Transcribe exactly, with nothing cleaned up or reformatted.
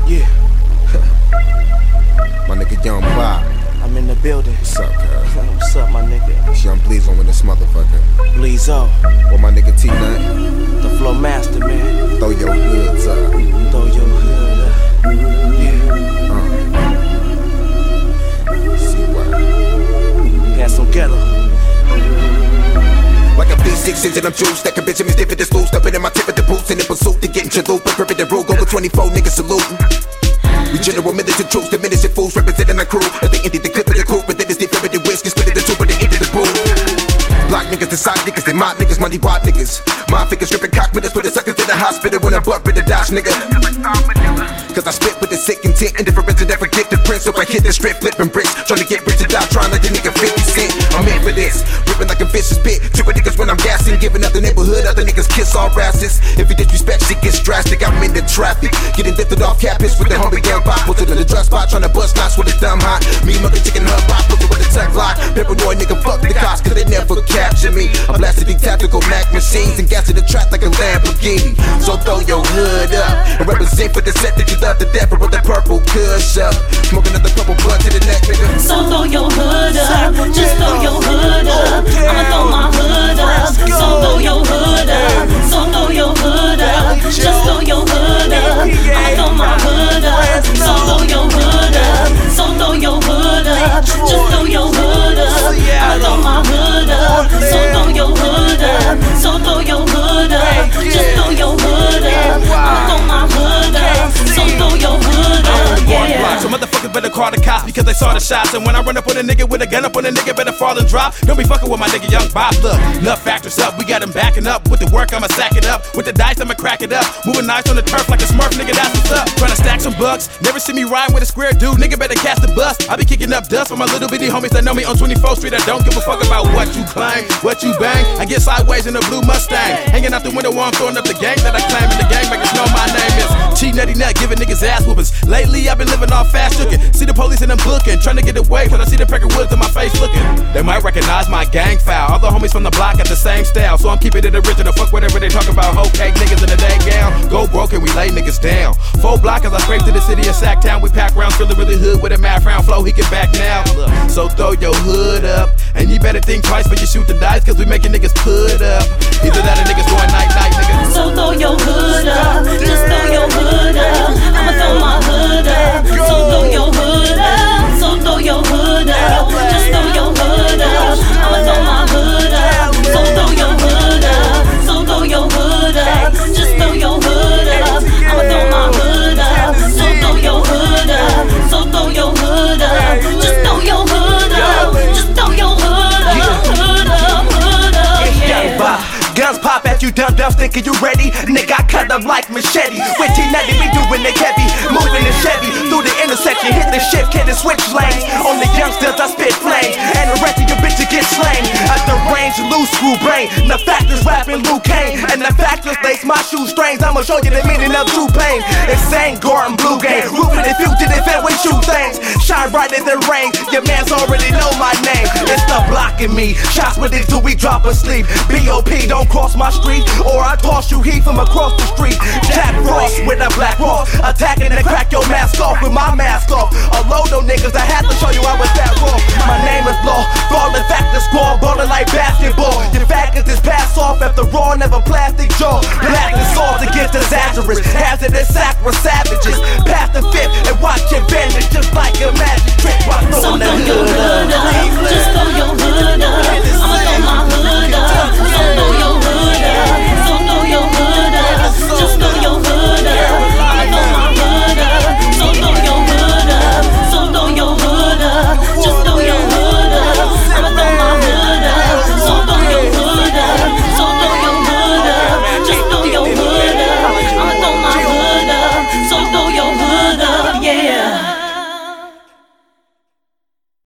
Yeah. My nigga Young Bob. I'm in the building. What's up, cuz? What's up, my nigga? It's Young Bleezo with this motherfucker. Bleezo. With my nigga T-Nut. The Flow Master, man. Throw your hoods up. Throw your hood up. Yeah. Uh. See what? Had some ghetto. Like a V six engine, I'm juiced. That bitch me stiff at the stool. Stuffing in my tip at the boots. In the pursuit to get into loop. But perfect the rule. Go with twenty-four niggas saluting. We general militant troops, diminishing fools, representing our crew. At the end of the clip of the coupe, but then it's different with the whiskey, split the two, but the end of the pool. Block niggas, the side niggas, they mob niggas, money wide niggas. Mind figures, stripping cock with us, with the suckers in the hospital when I buck with the Dodge nigga. Cause I spit with the sick intent, indifference and never get the print. So I hit the strip, flipping bricks, trying to get rich and die, trying like the nigga fifty cent. I'm in for this, ripping like a vicious bit. Tripping niggas when I'm gassing, giving up the neighborhood, other niggas kiss all asses. If you disrespect, shit gets drastic, I'm in the traffic. Getting lifted off campus with the homie gang pop. Posted in the drug spot, trying to bust knots with a dumb hot. Me, mother chicken hub pop, looking with a tech lock. Paranoid nigga, fuck the cops, cause they never capture me. I blasted these tactical Mac machines and gas to the track like a Lamborghini. So throw your hood up and represent for the set that you love to death with the purple kush up. Smoking up the purple blood to the neck, nigga. So throw your hood up, just throw your hood up. I'ma throw my hood up. So throw your hood up, so throw your hood up. Just throw your hood up. I'ma throw my hood up. So throw your hood up, so throw your hood up. Just throw your hood up. I'ma throw my hood up. So throw your hood up, so throw your hood up. Just throw your hood up. I'ma throw my hood up. So throw your hood up. Yeah. So motherfuckers better call the cops because they saw the shots. And when I run up on a nigga with a gun up on a nigga, better fall and drop. Don't be fucking with my nigga Young Bob. Look, enough factors up. We got him backing up. With the work, I'ma sack it up. With the dice, I'ma crack it up. Moving knives on the turf like a smurf, nigga, that's what's up. Tryna stack some bucks. Never see me ride with a square dude. Nigga better cast the bus. I be kicking up dust for my little bitty homies that know me on twenty-fourth Street. I don't give a fuck about what you claim, what you bang. I get sideways in a blue Mustang. Hanging out the window while I'm throwing up the gang that I claim. And the gang makers know my name is Cheat Nutty Nut, giving niggas ass whoopers. Lately, I've been living off fast looking. See the police and I'm booking. Trying to get away cause I see the Pecker Woods in my face looking. They might recognize my gang foul. All the homies from the block got the same style. So I'm keeping it original. Fuck whatever they talk about. Whole cake niggas in the day gown. Go broke and we lay niggas down. Four blockers, I scrape to the city of Sacktown. We pack rounds, really, really hood with a mad round flow. He get back now. Look, so throw your hood up. And you better think twice when you shoot the dice. Cause we making niggas put up. Either that or niggas going night night, nigga. So throw your hood up. Just throw your hood up. I'ma throw my hood up. So throw your hood up. So throw your hood up. Just throw your hood up. I'ma throw my hood up. So throw your hood up. So throw your hood up. Just throw your hood up. I'ma throw my hood up. So throw your hood up. So throw your hood up. Just throw your hood up. Just throw your hood up. Hood up, hood up, yeah. Guns pop at you, dumb dumb, thinking you ready? Nigga, I cut them like machete. With T-Nutty, we doing it heavy. Moving the Chevy through the intersection, hit the shift, kid, and switch lanes. On the youngsters, I spit flames. And the rest of your bitches get slain. At the range, loose screw brain. The factors rapping Luke Kane. And the factors lace my shoe strings. I'ma show you the meaning of true pain. Insane, Gordon Blue Game. Roofing the fugitive and we shoot things. Shine brighter than rain. Your mans already know my name. It's the blocking me. Shots with it till we drop asleep. B O P, don't cross my street, or I toss you heat from across the street. Jack Frost with a black horse, attacking and crack your mask off with my mask off. A load of niggas, I had to show you I was that raw. My name is Law, falling factor score, ballin' like basketball. Your faggots is pass off after raw, never plastic jaw. Blasting swords against disastrous, hazardous sack with savages. Pass the fifth and watch it bend, it's just like a magic trick. While so throw your hood up,